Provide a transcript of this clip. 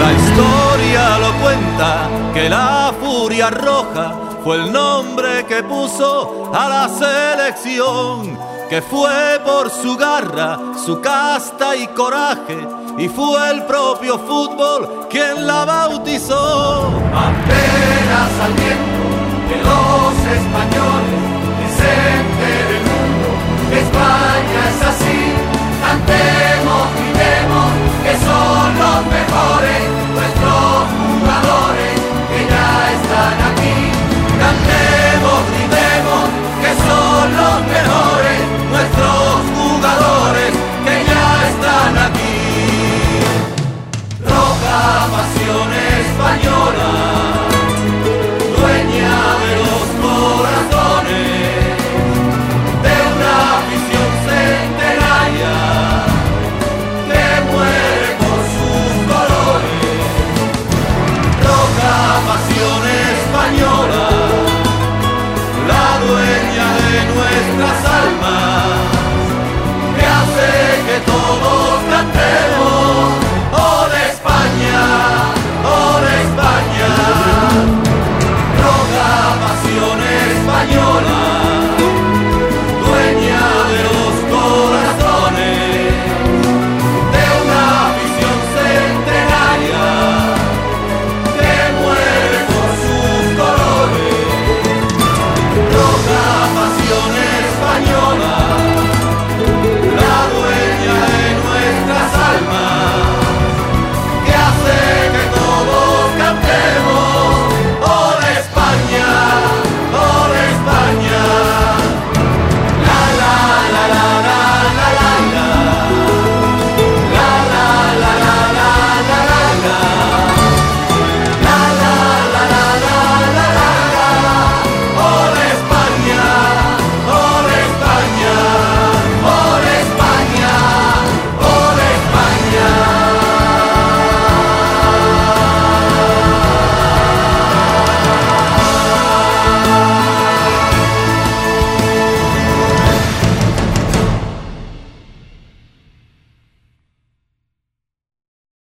La historia lo cuenta que la Furia Roja fue el nombre que puso a la selección, que fue por su garra, su casta y coraje, y fue el propio fútbol quien la bautizó. Banderas al viento de los españoles, que se entere el mundo, España es así, cantemos, gritemos.